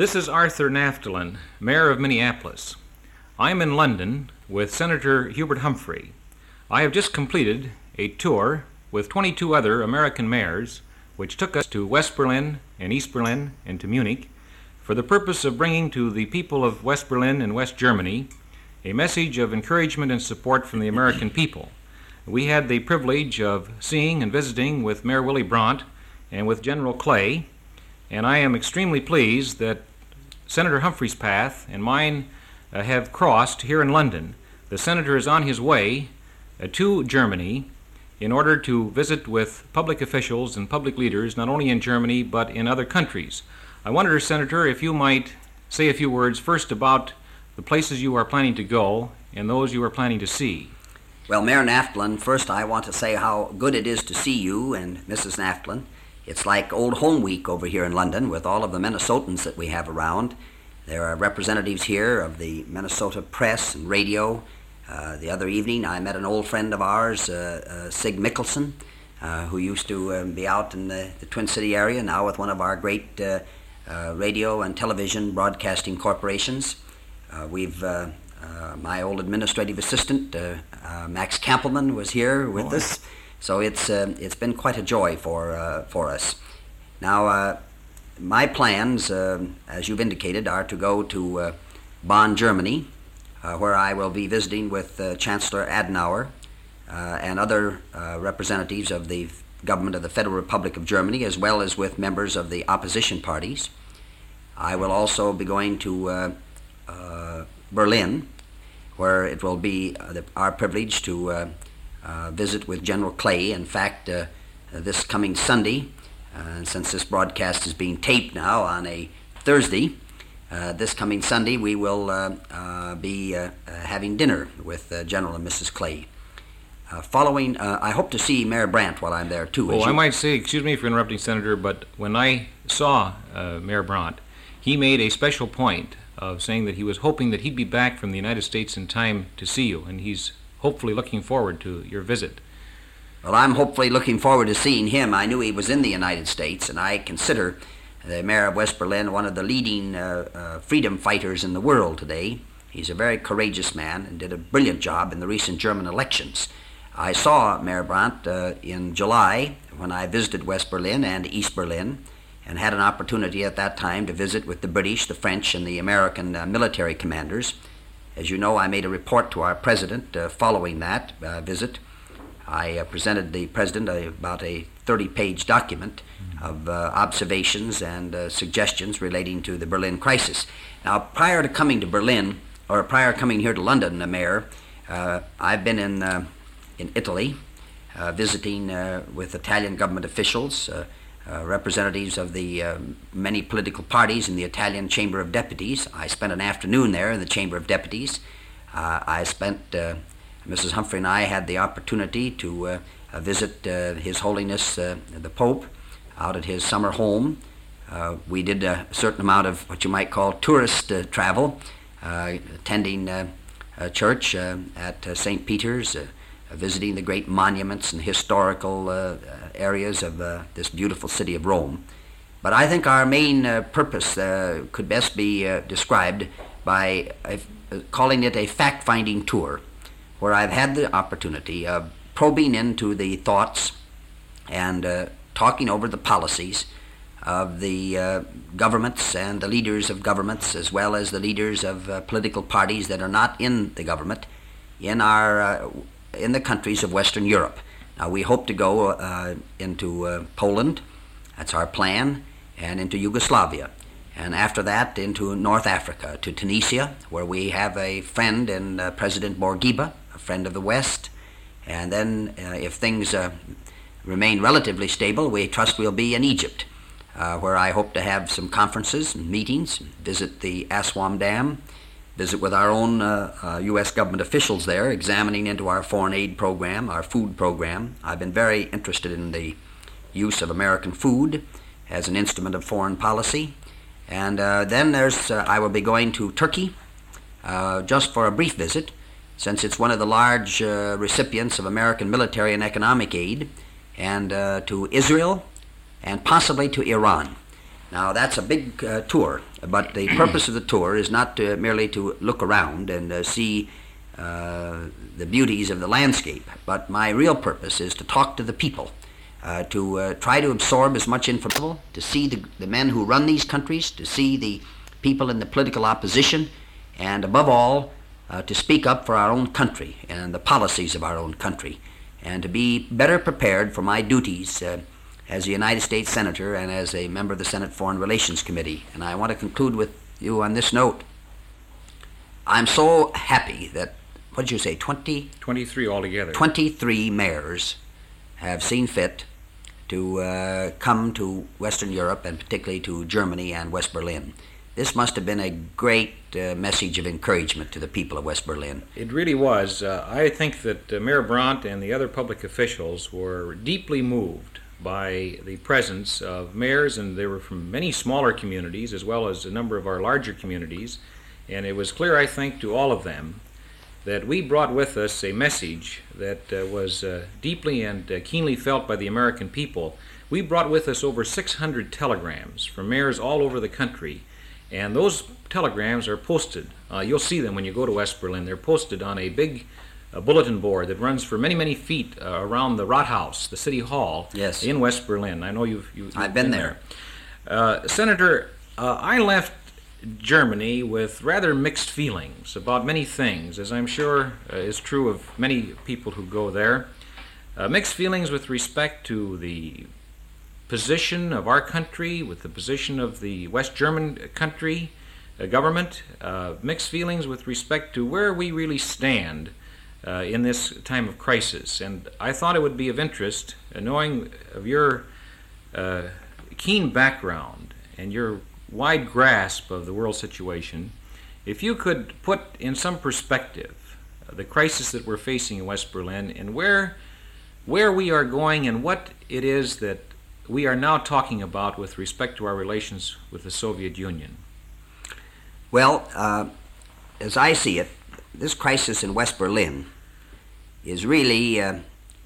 This is Arthur Naftalin, Mayor of Minneapolis. I'm in London with Senator Hubert Humphrey. I have just completed a tour with 22 other American mayors, which took us to West Berlin and East Berlin and to Munich, for the purpose of bringing to the people of West Berlin and West Germany a message of encouragement and support from the American people. We had the privilege of seeing and visiting with Mayor Willy Brandt and with General Clay, and I am extremely pleased that Senator Humphrey's path and mine have crossed here in London. The Senator is on his way to Germany in order to visit with public officials and public leaders, not only in Germany but in other countries. I wonder, Senator, if you might say a few words first about the places you are planning to go and those you are planning to see. Well, Mayor Naftalin, first I want to say how good it is to see you and Mrs. Naftalin. It's like Old Home Week over here in London with all of the Minnesotans that we have around. There are representatives here of the Minnesota press and radio. The other evening I met an old friend of ours, Sig Mickelson, who used to be out in the Twin City area, now with one of our great radio and television broadcasting corporations. My old administrative assistant, Max Kampelman, was here with us. So it's been quite a joy for us. Now, my plans, as you've indicated, are to go to Bonn, Germany, where I will be visiting with Chancellor Adenauer and other representatives of the government of the Federal Republic of Germany, as well as with members of the opposition parties. I will also be going to Berlin, where it will be our privilege to visit with General Clay. In fact, this coming Sunday, since this broadcast is being taped now on a Thursday, this coming Sunday we will be having dinner with General and Mrs. Clay. Following, I hope to see Mayor Brandt while I'm there too. I might say, excuse me for interrupting, Senator, but when I saw Mayor Brandt, he made a special point of saying that he was hoping that he'd be back from the United States in time to see you, and he's hopefully looking forward to your visit. Well, I'm hopefully looking forward to seeing him. I knew he was in the United States, and I consider the mayor of West Berlin one of the leading freedom fighters in the world today. He's a very courageous man and did a brilliant job in the recent German elections. I saw Mayor Brandt in July when I visited West Berlin and East Berlin, and had an opportunity at that time to visit with the British, the French, and the American military commanders. As you know, I made a report to our president following that visit. I presented the president about a 30-page document of observations and suggestions relating to the Berlin crisis. Now, prior to coming to Berlin, or prior to coming here to London, Mayor, I've been in Italy, visiting with Italian government officials, representatives of the many political parties in the Italian Chamber of Deputies. I spent an afternoon there in the Chamber of Deputies. Mrs. Humphrey and I had the opportunity to visit His Holiness the Pope out at his summer home. We did a certain amount of what you might call tourist travel, attending church at St. Peter's, visiting the great monuments and historical areas of this beautiful city of Rome. But I think our main purpose could best be described by calling it a fact-finding tour, where I've had the opportunity of probing into the thoughts and talking over the policies of the governments and the leaders of governments, as well as the leaders of political parties that are not in the government in the countries of Western Europe. Now, we hope to go into Poland, that's our plan, and into Yugoslavia. And after that, into North Africa, to Tunisia, where we have a friend in President Bourguiba, a friend of the West. And then, if things remain relatively stable, we trust we'll be in Egypt, where I hope to have some conferences and meetings, visit the Aswan Dam, visit with our own U.S. government officials there, examining into our foreign aid program, our food program. I've been very interested in the use of American food as an instrument of foreign policy. And then I will be going to Turkey just for a brief visit, since it's one of the large recipients of American military and economic aid, and to Israel and possibly to Iran. Now, that's a big tour, but the purpose of the tour is not merely to look around and see the beauties of the landscape, but my real purpose is to talk to the people, to try to absorb as much information, to see the men who run these countries, to see the people in the political opposition, and above all, to speak up for our own country and the policies of our own country, and to be better prepared for my duties as a United States Senator and as a member of the Senate Foreign Relations Committee. And I want to conclude with you on this note. I'm so happy that, what did you say, 23 altogether. 23 mayors have seen fit to come to Western Europe, and particularly to Germany and West Berlin. This must have been a great message of encouragement to the people of West Berlin. It really was. I think that Mayor Brandt and the other public officials were deeply moved by the presence of mayors, and they were from many smaller communities as well as a number of our larger communities. And it was clear, I think, to all of them that we brought with us a message that was deeply and keenly felt by the American people. We brought with us over 600 telegrams from mayors all over the country, and those telegrams are posted. You'll see them when you go to West Berlin. They're posted on a big bulletin board that runs for many, many feet around the Rathaus, the city hall, yes, in West Berlin. I know you've I've been there. Senator, I left Germany with rather mixed feelings about many things, as I'm sure is true of many people who go there. Mixed feelings with respect to the position of our country, with the position of the West German country government, mixed feelings with respect to where we really stand in this time of crisis. And I thought it would be of interest, knowing of your keen background and your wide grasp of the world situation, if you could put in some perspective the crisis that we're facing in West Berlin, and where we are going and what it is that we are now talking about with respect to our relations with the Soviet Union. Well, as I see it, this crisis in West Berlin is really a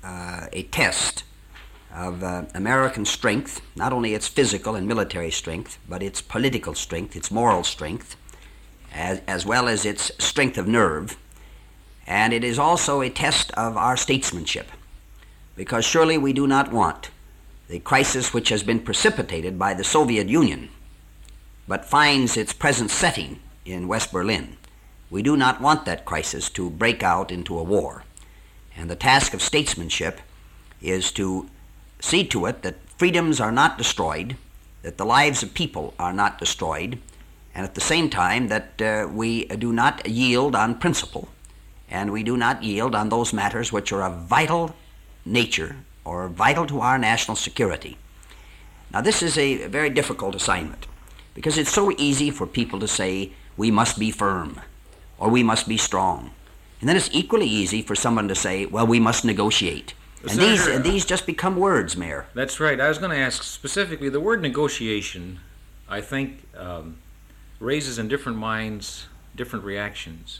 test of American strength, not only its physical and military strength, but its political strength, its moral strength, as well as its strength of nerve. And it is also a test of our statesmanship, because surely we do not want the crisis which has been precipitated by the Soviet Union, but finds its present setting in West Berlin. We do not want that crisis to break out into a war. And the task of statesmanship is to see to it that freedoms are not destroyed, that the lives of people are not destroyed, and at the same time that we do not yield on principle, and we do not yield on those matters which are of vital nature or vital to our national security. Now, this is a very difficult assignment, because it's so easy for people to say, we must be firm, or we must be strong. And then it's equally easy for someone to say, well, we must negotiate. And these just become words, Mayor. That's right. I was going to ask specifically, the word negotiation, I think, raises in different minds different reactions.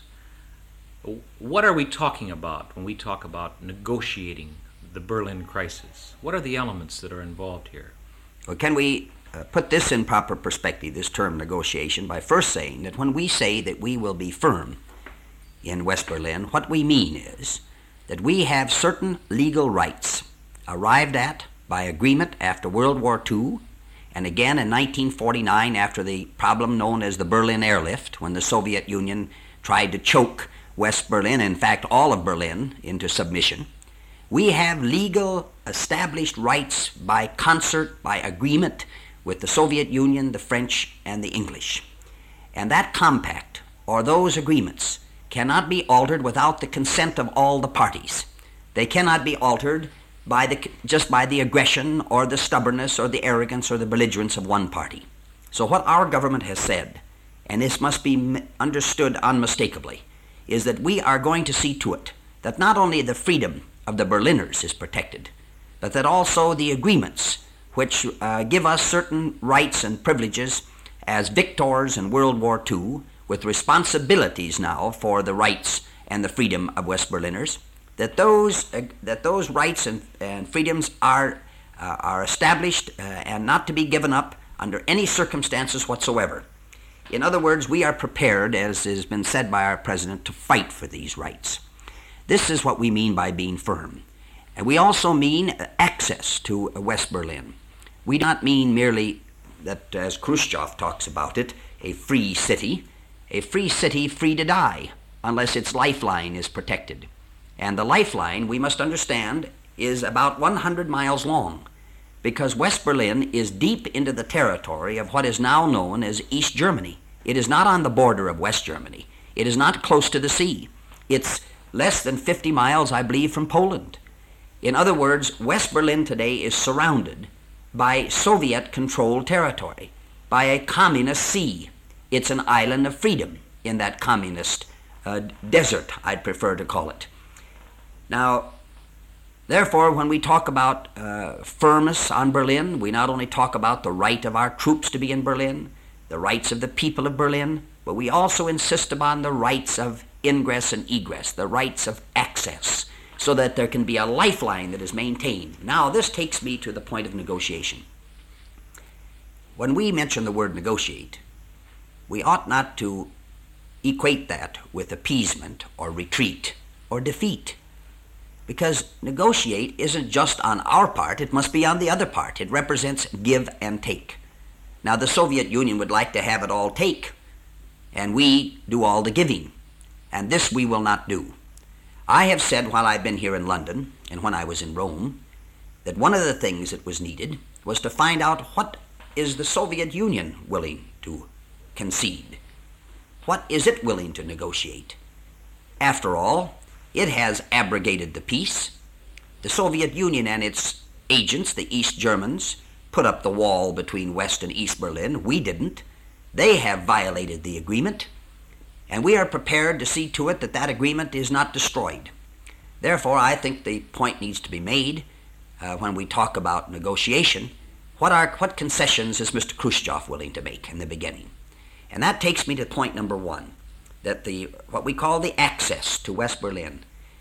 What are we talking about when we talk about negotiating the Berlin crisis? What are the elements that are involved here? Well, can we put this in proper perspective, this term negotiation, by first saying that when we say that we will be firm in West Berlin, what we mean is that we have certain legal rights arrived at by agreement after World War II, and again in 1949 after the problem known as the Berlin Airlift, when the Soviet Union tried to choke West Berlin, in fact all of Berlin, into submission. We have legal established rights by concert, by agreement with the Soviet Union, the French, and the English. And that compact, or those agreements, cannot be altered without the consent of all the parties. They cannot be altered just by the aggression or the stubbornness or the arrogance or the belligerence of one party. So what our government has said, and this must be understood unmistakably, is that we are going to see to it that not only the freedom of the Berliners is protected, but that also the agreements which give us certain rights and privileges as victors in World War II, with responsibilities now for the rights and the freedom of West Berliners, that those rights and freedoms are established and not to be given up under any circumstances whatsoever. In other words, we are prepared, as has been said by our president, to fight for these rights. This is what we mean by being firm. And we also mean access to West Berlin. We do not mean merely that, as Khrushchev talks about it, a free city free to die, unless its lifeline is protected. And the lifeline, we must understand, is about 100 miles long, because West Berlin is deep into the territory of what is now known as East Germany. It is not on the border of West Germany. It is not close to the sea. It's less than 50 miles, I believe, from Poland. In other words, West Berlin today is surrounded by Soviet-controlled territory, by a communist sea. It's an island of freedom in that communist desert, I'd prefer to call it. Now, therefore, when we talk about firmness on Berlin, we not only talk about the right of our troops to be in Berlin, the rights of the people of Berlin, but we also insist upon the rights of ingress and egress, the rights of access, so that there can be a lifeline that is maintained. Now, this takes me to the point of negotiation. When we mention the word negotiate, we ought not to equate that with appeasement or retreat or defeat, because negotiate isn't just on our part, it must be on the other part. It represents give and take. Now, the Soviet Union would like to have it all take, and we do all the giving, and this we will not do. I have said while I've been here in London and when I was in Rome that one of the things that was needed was to find out what is the Soviet Union willing to concede. What is it willing to negotiate? After all, it has abrogated the peace. The Soviet Union and its agents, the East Germans, put up the wall between West and East Berlin. We didn't. They have violated the agreement, and we are prepared to see to it that that agreement is not destroyed. Therefore, I think the point needs to be made when we talk about negotiation. What concessions is Mr. Khrushchev willing to make in the beginning? And that takes me to point number one, that what we call the access to West Berlin.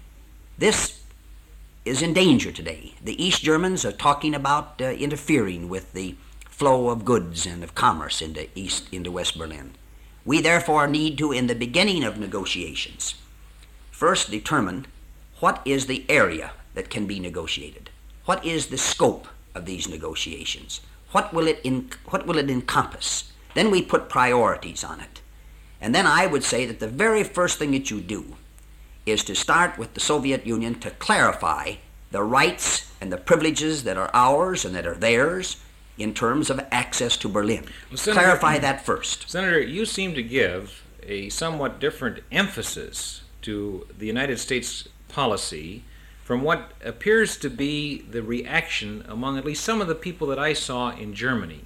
This is in danger today. The East Germans are talking about interfering with the flow of goods and of commerce into West Berlin. We therefore need to, in the beginning of negotiations, first determine what is the area that can be negotiated. What is the scope of these negotiations? What will it encompass? Then we put priorities on it. And then I would say that the very first thing that you do is to start with the Soviet Union to clarify the rights and the privileges that are ours and that are theirs in terms of access to Berlin. Well, Senator, clarify that first. Senator, you seem to give a somewhat different emphasis to the United States policy from what appears to be the reaction among at least some of the people that I saw in Germany.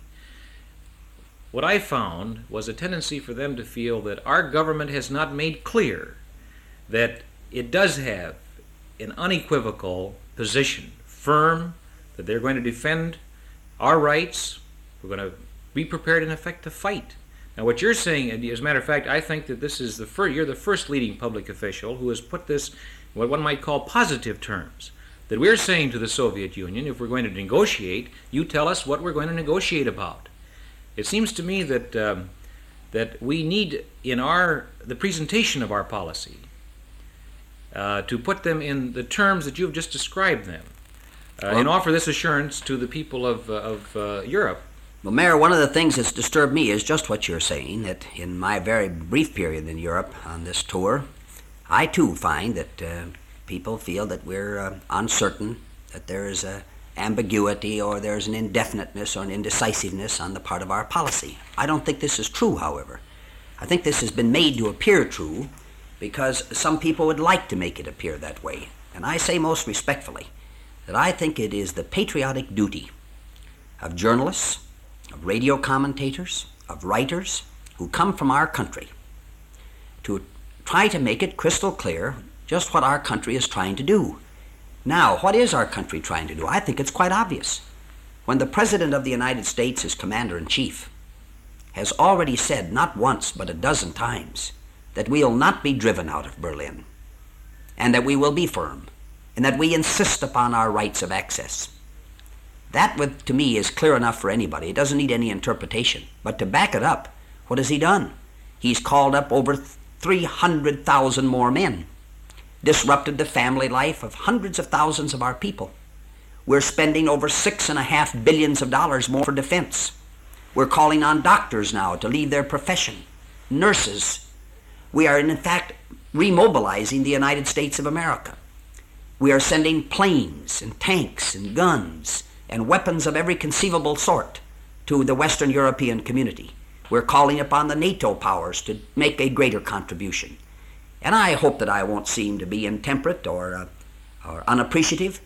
What I found was a tendency for them to feel that our government has not made clear that it does have an unequivocal position, firm, that they're going to defend our rights. We're going to be prepared, in effect, to fight. Now, what you're saying, as a matter of fact, I think that this is you're the first leading public official who has put this, what one might call positive terms, that we're saying to the Soviet Union, if we're going to negotiate, you tell us what we're going to negotiate about. It seems to me that that we need, in the presentation of our policy, to put them in the terms that you've just described them, and offer this assurance to the people of Europe. Well, Mayor, one of the things that's disturbed me is just what you're saying, that in my very brief period in Europe on this tour, I too find that people feel that we're uncertain, that there is a ambiguity or there's an indefiniteness or an indecisiveness on the part of our policy. I don't think this is true, however. I think this has been made to appear true because some people would like to make it appear that way. And I say most respectfully that I think it is the patriotic duty of journalists, of radio commentators, of writers who come from our country to try to make it crystal clear just what our country is trying to do. Now, what is our country trying to do? I think it's quite obvious. When the President of the United States, as Commander-in-Chief, has already said not once but a dozen times that we'll not be driven out of Berlin, and that we will be firm, and that we insist upon our rights of access. That, to me, is clear enough for anybody. It doesn't need any interpretation. But to back it up, what has he done? He's called up over 300,000 more men, disrupted the family life of hundreds of thousands of our people. We're spending over $6.5 billion more for defense. We're calling on doctors now to leave their profession, nurses. We are, in fact, remobilizing the United States of America. We are sending planes and tanks and guns and weapons of every conceivable sort to the Western European community. We're calling upon the NATO powers to make a greater contribution. And I hope that I won't seem to be intemperate or unappreciative,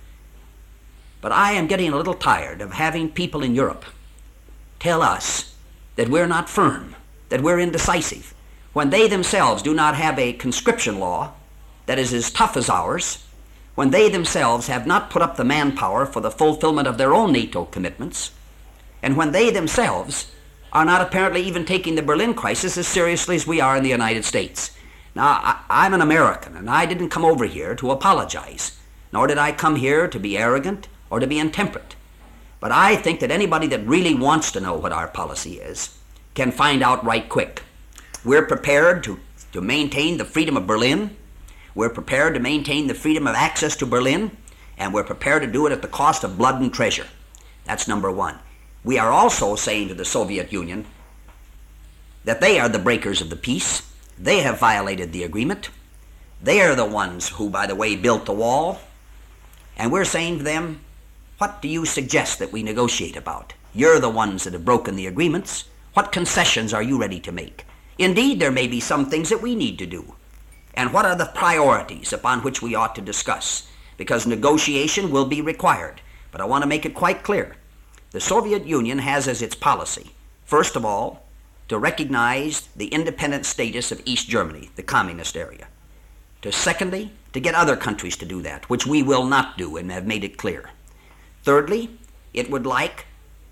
but I am getting a little tired of having people in Europe tell us that we're not firm, that we're indecisive, when they themselves do not have a conscription law that is as tough as ours, when they themselves have not put up the manpower for the fulfillment of their own NATO commitments, and when they themselves are not apparently even taking the Berlin crisis as seriously as we are in the United States. Now, I'm an American, and I didn't come over here to apologize, nor did I come here to be arrogant or to be intemperate. But I think that anybody that really wants to know what our policy is can find out right quick. We're prepared to maintain the freedom of Berlin. We're prepared to maintain the freedom of access to Berlin, and we're prepared to do it at the cost of blood and treasure. That's number one. We are also saying to the Soviet Union that they are the breakers of the peace. They have violated the agreement. They are the ones who, by the way, built the wall. And we're saying to them, what do you suggest that we negotiate about? You're the ones that have broken the agreements. What concessions are you ready to make? Indeed, there may be some things that we need to do. And what are the priorities upon which we ought to discuss? Because negotiation will be required. But I want to make it quite clear. The Soviet Union has as its policy, first of all, to recognize the independent status of East Germany, the communist area. Secondly, to get other countries to do that, which we will not do and have made it clear. Thirdly, it would like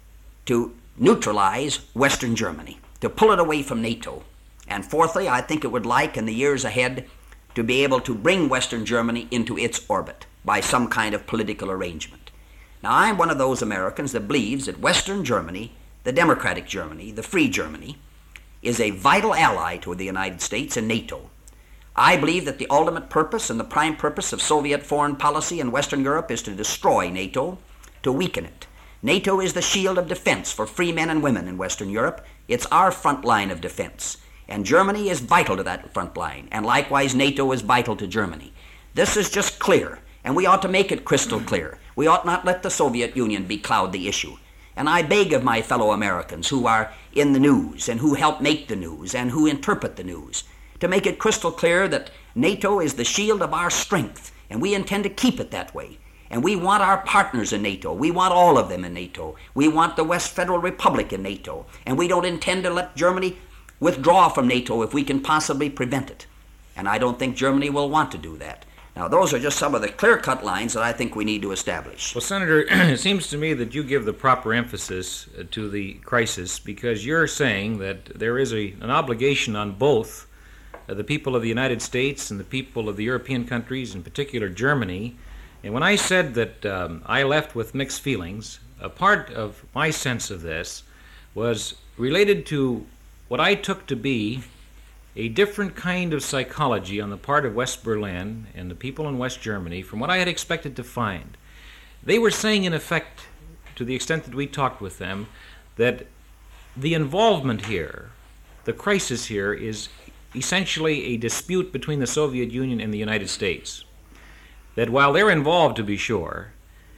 to neutralize Western Germany, to pull it away from NATO. And fourthly, I think it would like in the years ahead to be able to bring Western Germany into its orbit by some kind of political arrangement. Now, I'm one of those Americans that believes that Western Germany, the democratic Germany, the free Germany, is a vital ally to the United States and NATO. I believe that the ultimate purpose and the prime purpose of Soviet foreign policy in Western Europe is to destroy NATO, to weaken it. NATO is the shield of defense for free men and women in Western Europe. It's our front line of defense. And Germany is vital to that front line, and likewise NATO is vital to Germany. This is just clear, and we ought to make it crystal clear. We ought not let the Soviet Union becloud the issue. And I beg of my fellow Americans who are in the news and who help make the news and who interpret the news to make it crystal clear that NATO is the shield of our strength, and we intend to keep it that way. And we want our partners in NATO. We want all of them in NATO. We want the West Federal Republic in NATO. And we don't intend to let Germany withdraw from NATO if we can possibly prevent it. And I don't think Germany will want to do that. Now, those are just some of the clear-cut lines that I think we need to establish. Well, Senator, it seems to me that you give the proper emphasis to the crisis because you're saying that there is an obligation on both the people of the United States and the people of the European countries, in particular Germany. And when I said that I left with mixed feelings, a part of my sense of this was related to what I took to be a different kind of psychology on the part of West Berlin and the people in West Germany from what I had expected to find. They were saying, in effect, to the extent that we talked with them, that the involvement here, the crisis here, is essentially a dispute between the Soviet Union and the United States. That while they're involved, to be sure,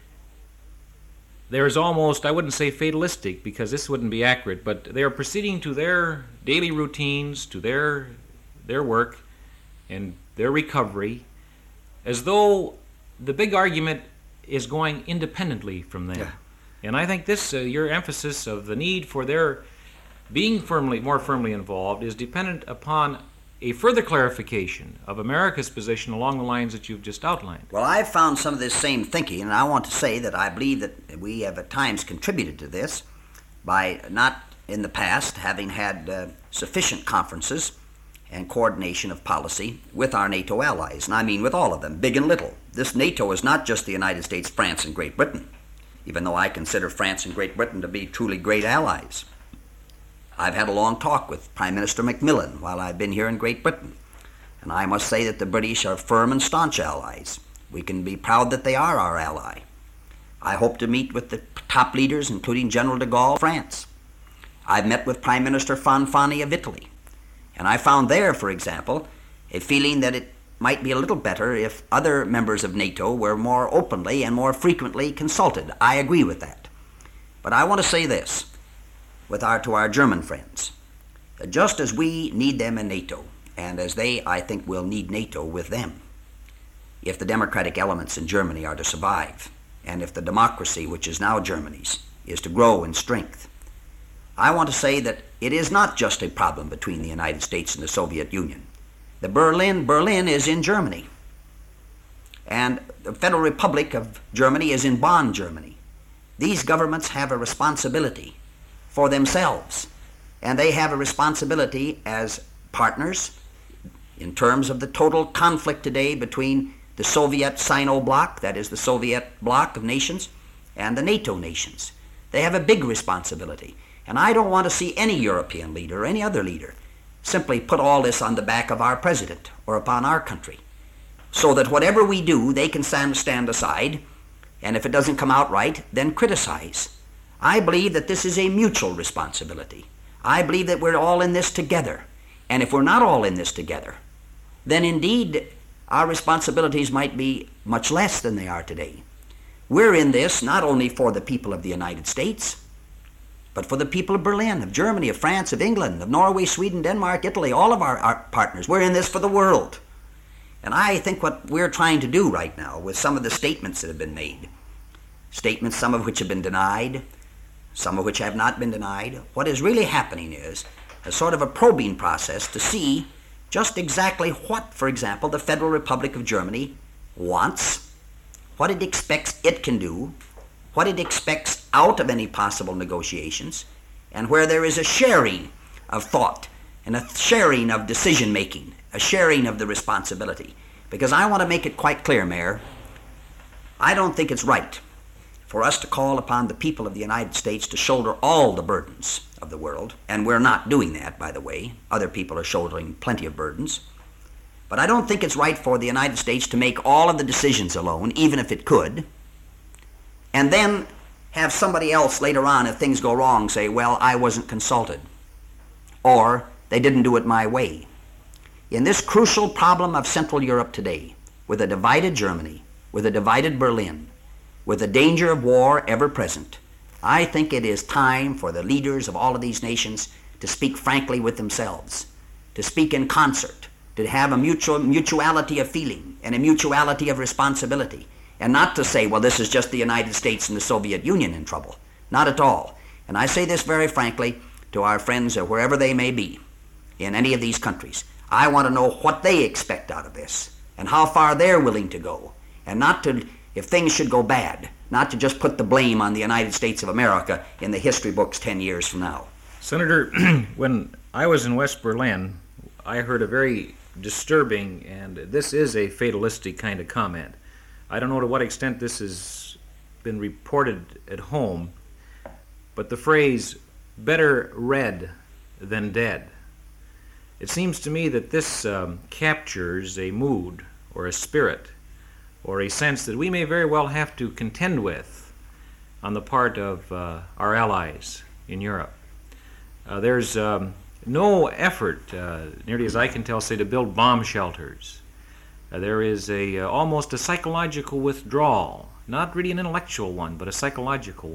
there is almost, I wouldn't say fatalistic, because this wouldn't be accurate, but they are proceeding to their daily routines, to their work and their recovery, as though the big argument is going independently from them. Yeah. And I think this, your emphasis of the need for their being more firmly involved is dependent upon a further clarification of America's position along the lines that you've just outlined. Well, I've found some of this same thinking, and I want to say that I believe that we have at times contributed to this by not, in the past, having had sufficient conferences and coordination of policy with our NATO allies, and I mean with all of them, big and little. This NATO is not just the United States, France, and Great Britain. even though I consider France and Great Britain to be truly great allies. I've had a long talk with Prime Minister Macmillan while I've been here in Great Britain, and I must say that the British are firm and staunch allies. We can be proud that they are our ally. I hope to meet with the top leaders, including General de Gaulle of France. I've met with Prime Minister Fanfani of Italy, and I found there, for example, a feeling that it might be a little better if other members of NATO were more openly and more frequently consulted. I agree with that. But I want to say this to our German friends. Just as we need them in NATO, and as they, I think, will need NATO with them, if the democratic elements in Germany are to survive, and if the democracy, which is now Germany's, is to grow in strength, I want to say that it is not just a problem between the United States and the Soviet Union. The Berlin is in Germany, and the Federal Republic of Germany is in Bonn, Germany. These governments have a responsibility for themselves, and they have a responsibility as partners in terms of the total conflict today between the Soviet Sino bloc, that is the Soviet bloc of nations, and the NATO nations. They have a big responsibility, and I don't want to see any European leader or any other leader simply put all this on the back of our president or upon our country, so that whatever we do, they can stand aside, and if it doesn't come out right, then criticize. I believe that this is a mutual responsibility. I believe that we're all in this together, and if we're not all in this together, then indeed our responsibilities might be much less than they are today. We're in this not only for the people of the United States, but for the people of Berlin, of Germany, of France, of England, of Norway, Sweden, Denmark, Italy, all of our partners. We're in this for the world. And I think what we're trying to do right now with some of the statements that have been made, statements some of which have been denied, some of which have not been denied, what is really happening is a sort of a probing process to see just exactly what, for example, the Federal Republic of Germany wants, what it expects it can do, what it expects out of any possible negotiations, and where there is a sharing of thought and a sharing of decision-making, a sharing of the responsibility. Because I want to make it quite clear, Mayor, I don't think it's right for us to call upon the people of the United States to shoulder all the burdens of the world, and we're not doing that, by the way. Other people are shouldering plenty of burdens. But I don't think it's right for the United States to make all of the decisions alone, even if it could, and then have somebody else later on, if things go wrong, say, well, I wasn't consulted, or they didn't do it my way. In this crucial problem of Central Europe today, with a divided Germany, with a divided Berlin, with the danger of war ever present, I think it is time for the leaders of all of these nations to speak frankly with themselves, to speak in concert, to have a mutuality of feeling and a mutuality of responsibility, and not to say, well, this is just the United States and the Soviet Union in trouble. Not at all. And I say this very frankly to our friends wherever they may be in any of these countries. I want to know what they expect out of this and how far they're willing to go, and not to, if things should go bad, not to just put the blame on the United States of America in the history books 10 years from now. Senator, when I was in West Berlin, I heard a very disturbing, and this is a fatalistic kind of comment. I don't know to what extent this has been reported at home, but the phrase, better red than dead. It seems to me that this captures a mood or a spirit or a sense that we may very well have to contend with on the part of our allies in Europe. There's no effort, nearly as I can tell, say, to build bomb shelters. There is almost a psychological withdrawal, not really an intellectual one, but a psychological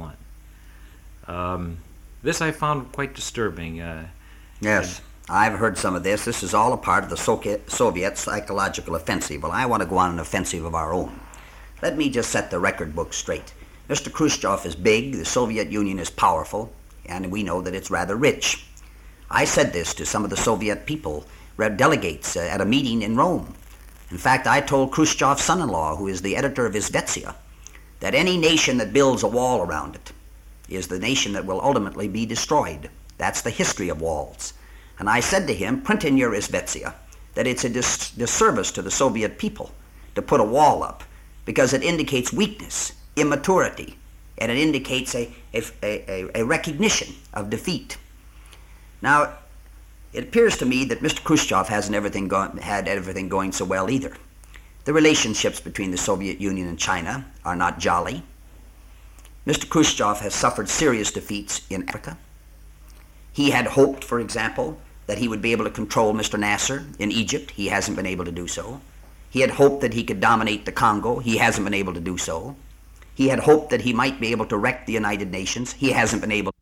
one. This I found quite disturbing. Yes, I've heard some of this. This is all a part of the Soviet psychological offensive. Well, I want to go on an offensive of our own. Let me just set the record book straight. Mr. Khrushchev is big, the Soviet Union is powerful, and we know that it's rather rich. I said this to some of the Soviet people, delegates at a meeting in Rome. In fact, I told Khrushchev's son-in-law, who is the editor of Izvestia, that any nation that builds a wall around it is the nation that will ultimately be destroyed. That's the history of walls. And I said to him, print in your Izvestia that it's a disservice to the Soviet people to put a wall up because it indicates weakness, immaturity, and it indicates a recognition of defeat. Now, it appears to me that Mr. Khrushchev hasn't had everything going so well either. The relationships between the Soviet Union and China are not jolly. Mr. Khrushchev has suffered serious defeats in Africa. He had hoped, for example, that he would be able to control Mr. Nasser in Egypt. He hasn't been able to do so. He had hoped that he could dominate the Congo. He hasn't been able to do so. He had hoped that he might be able to wreck the United Nations. He hasn't been able.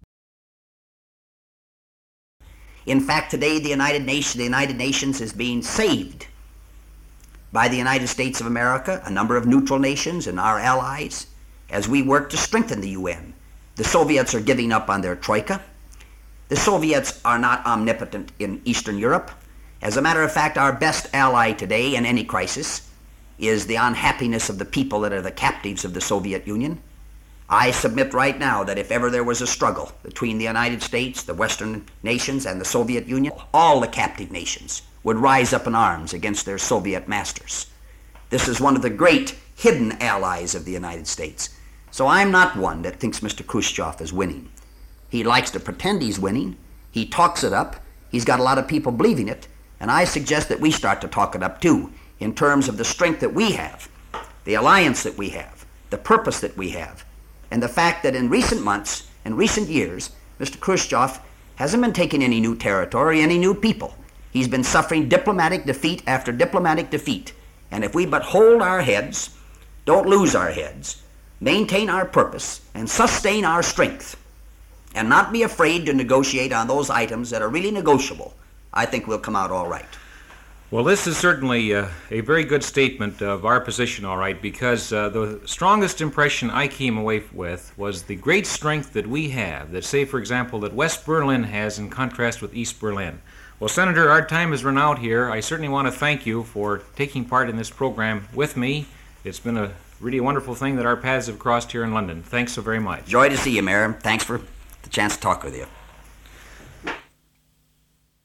In fact, today the United Nations is being saved by the United States of America, a number of neutral nations, and our allies, as we work to strengthen the UN. The Soviets are giving up on their troika. The Soviets are not omnipotent in Eastern Europe. As a matter of fact, our best ally today in any crisis is the unhappiness of the people that are the captives of the Soviet Union. I submit right now that if ever there was a struggle between the United States, the Western nations, and the Soviet Union, all the captive nations would rise up in arms against their Soviet masters. This is one of the great hidden allies of the United States. So I'm not one that thinks Mr. Khrushchev is winning. He likes to pretend he's winning. He talks it up. He's got a lot of people believing it. And I suggest that we start to talk it up too, in terms of the strength that we have, the alliance that we have, the purpose that we have, and the fact that in recent months, in recent years, Mr. Khrushchev hasn't been taking any new territory, any new people. He's been suffering diplomatic defeat after diplomatic defeat. And if we but hold our heads, don't lose our heads, maintain our purpose, and sustain our strength, and not be afraid to negotiate on those items that are really negotiable, I think we'll come out all right. Well, this is certainly a very good statement of our position, all right, because the strongest impression I came away with was the great strength that we have, that say, for example, that West Berlin has in contrast with East Berlin. Well, Senator, our time has run out here. I certainly want to thank you for taking part in this program with me. It's been a really wonderful thing that our paths have crossed here in London. Thanks so very much. Joy to see you, Mayor. Thanks for the chance to talk with you.